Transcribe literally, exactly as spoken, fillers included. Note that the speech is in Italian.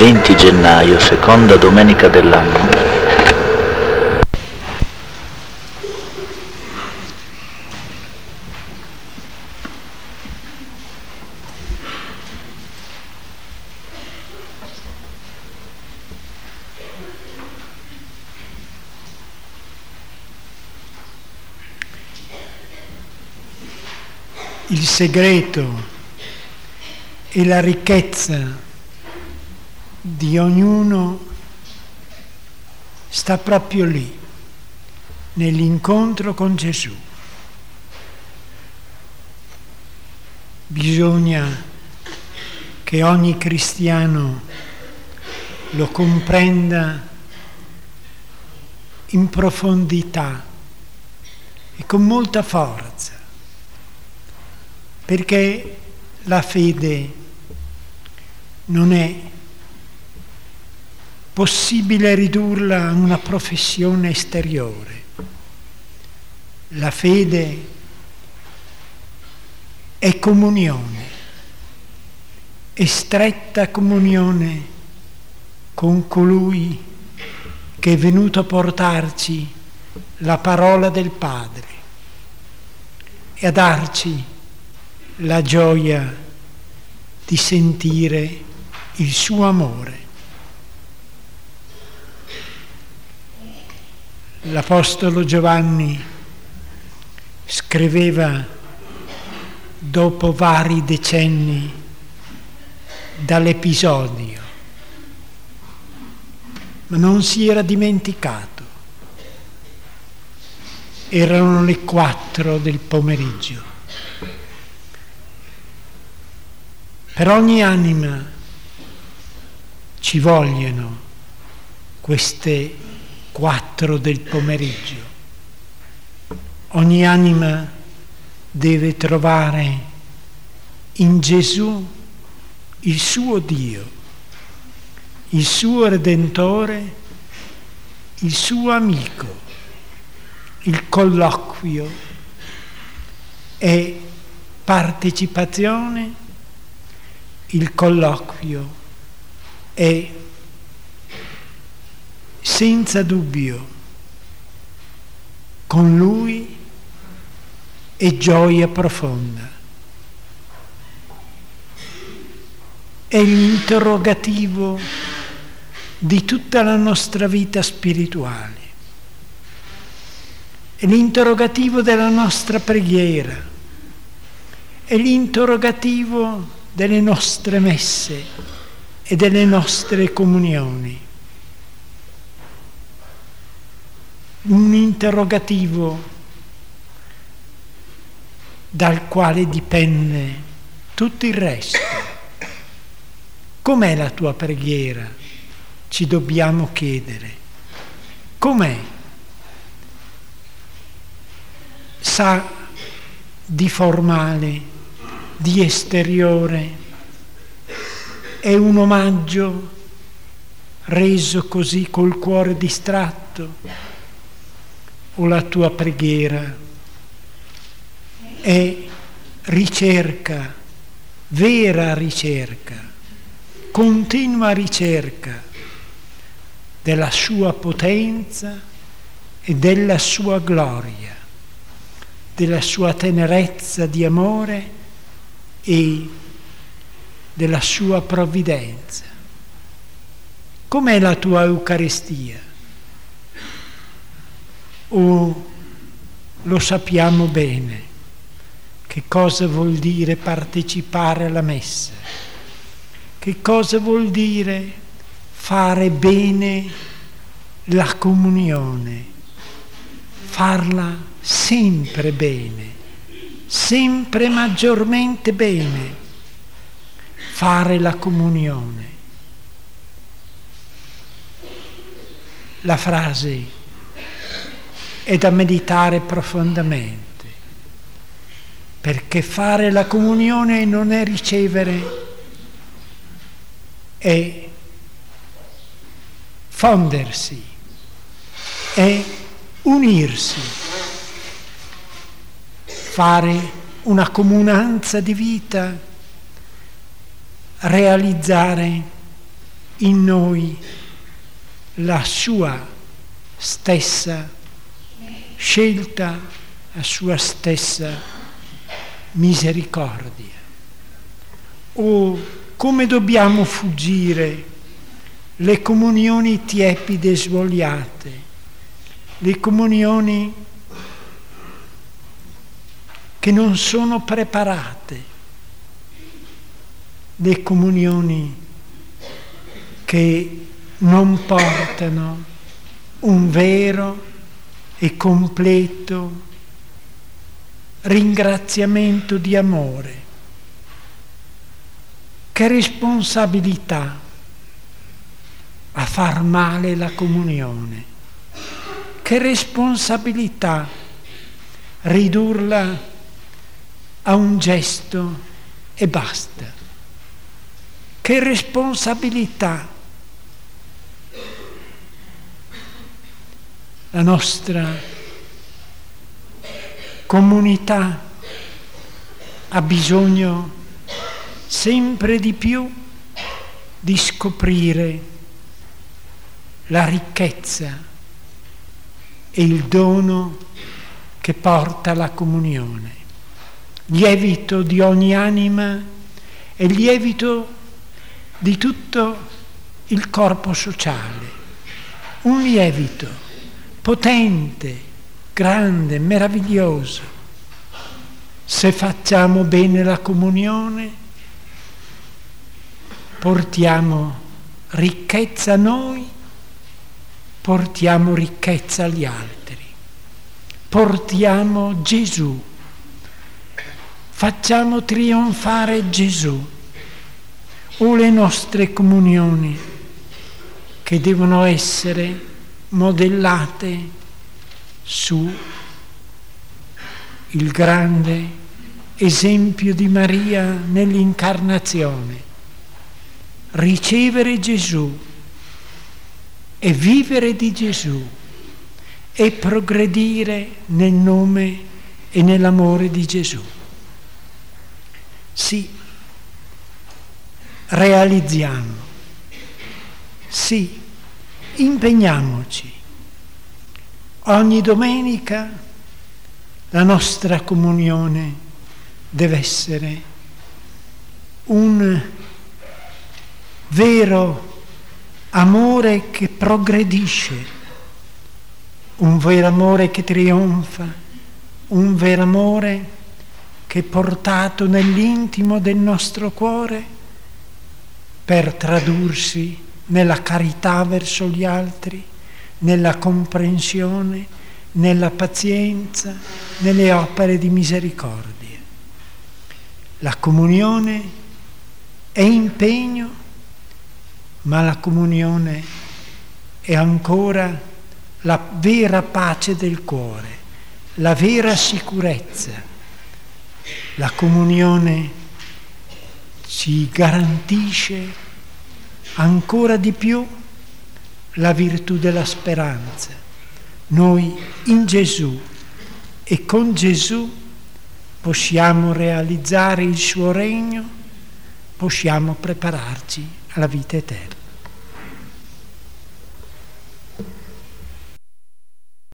venti gennaio, seconda domenica dell'anno. Il segreto e la ricchezza di ognuno sta proprio lì, nell'incontro con Gesù. Bisogna che ogni cristiano lo comprenda in profondità e con molta forza, perché la fede non è possibile ridurla a una professione esteriore. La fede è comunione, è stretta comunione con colui che è venuto a portarci la parola del Padre e a darci la gioia di sentire il suo amore. L'Apostolo Giovanni scriveva dopo vari decenni dall'episodio, ma non si era dimenticato. Erano le quattro del pomeriggio. Per ogni anima ci vogliono queste quattro del pomeriggio. Ogni anima deve trovare in Gesù il suo Dio, il suo Redentore, il suo amico. Il colloquio è partecipazione, il colloquio è senza dubbio con Lui e gioia profonda. È l'interrogativo di tutta la nostra vita spirituale. È l'interrogativo della nostra preghiera, è l'interrogativo delle nostre messe e delle nostre comunioni. Un interrogativo dal quale dipende tutto il resto. Com'è la tua preghiera? Ci dobbiamo chiedere. Com'è? Sa di formale, di esteriore, è un omaggio reso così col cuore distratto, o la tua preghiera è ricerca, vera ricerca, continua ricerca della sua potenza e della sua gloria, della sua tenerezza di amore e della sua provvidenza. Com'è la tua Eucaristia? O lo sappiamo bene che cosa vuol dire partecipare alla messa, che cosa vuol dire fare bene la comunione, farla sempre bene, sempre maggiormente bene, fare la comunione. La frase è da meditare profondamente, perché fare la comunione non è ricevere, è fondersi, è unirsi, fare una comunanza di vita, realizzare in noi la sua stessa scelta, la sua stessa misericordia. O come dobbiamo fuggire le comunioni tiepide e svogliate, le comunioni che non sono preparate, le comunioni che non portano un vero e completo ringraziamento di amore. Che responsabilità a far male la comunione, che responsabilità ridurla a un gesto e basta, che responsabilità la nostra comunità ha bisogno sempre di più di scoprire la ricchezza e il dono che porta la comunione, lievito di ogni anima e lievito di tutto il corpo sociale, un lievito potente, grande, meraviglioso. Se facciamo bene la comunione, portiamo ricchezza a noi, portiamo ricchezza agli altri, portiamo Gesù, facciamo trionfare Gesù. O le nostre comunioni che devono essere modellate su il grande esempio di Maria nell'incarnazione, ricevere Gesù e vivere di Gesù e progredire nel nome e nell'amore di Gesù. Sì, realizziamo, sì, impegniamoci. Ogni domenica la nostra comunione deve essere un vero amore che progredisce, un vero amore che trionfa, un vero amore che è portato nell'intimo del nostro cuore per tradursi nella carità verso gli altri, nella comprensione, nella pazienza, nelle opere di misericordia. La comunione è impegno, ma la comunione è ancora la vera pace del cuore, la vera sicurezza. La comunione ci garantisce ancora di più la virtù della speranza. Noi in Gesù e con Gesù possiamo realizzare il suo regno, possiamo prepararci alla vita eterna.